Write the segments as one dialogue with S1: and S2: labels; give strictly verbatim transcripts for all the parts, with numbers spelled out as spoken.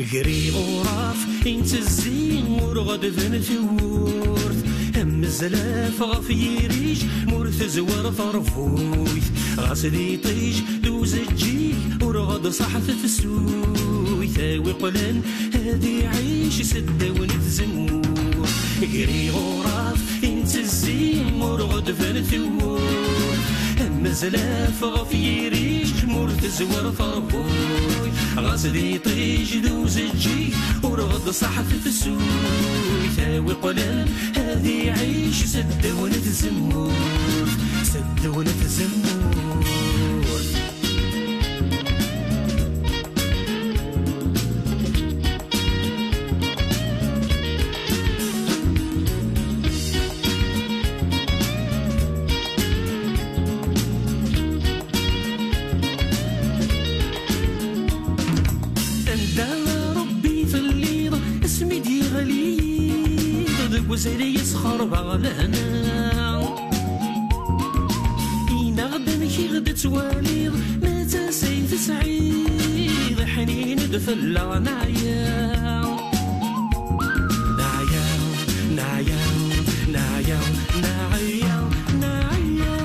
S1: قري غراف انت الزين ورغد ذن ثورث هم الزلاف غف يريج مرث زور فرفويث غاسدي طيج دوز الجيك ورغد صحف فسوي ثاوي قلن هادي عيش سدة ونتزمور قري غراف انت الزين ورغد ذن ثورث هم زلاف غف يريج مرث زور فرفوي غاسدي طيج دوز الجيك ورغد صحف فسوي ثاوي قلن هادي عيش سد ونتزمور سد ونتزمور وزري يسخر بغلانا إنا غدا كي غدا تواليض متى سيف سعيد حنين دفلا نعيا نعيا نعيا نعيا نعيا نعيا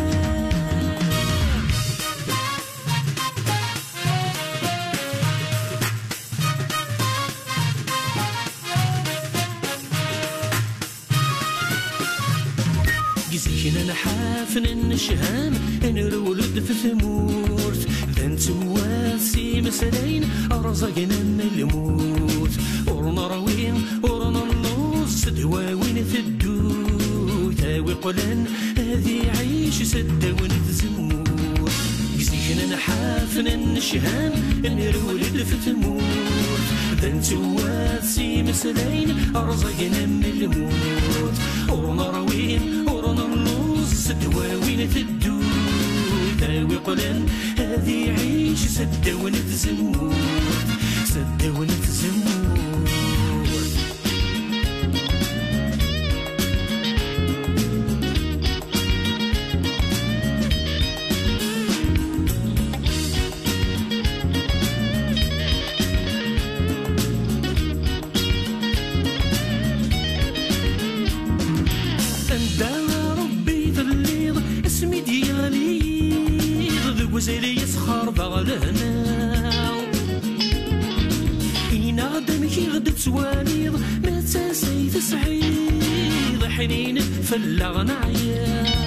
S1: قزينا نحافن النشهام نرولد في ثمورت ذنت واسي مسلين أرزقنا من الموت ورنا روين ورنا النص دواوين في الدود تاوي قلن هذي عيش سد ونتزمور قزينا نحافن النشهام نرولد في ثمورت ذنت واسي مسلين أرزقنا من الموت ورنا روين دواوين في الدود داوي قلن هذي عيش سد ونتزمور سد ونتزمور وزري يسخر بغلانا إنا غدا كي غدا تواليض متى سيف سعيد حنين فلا نعيا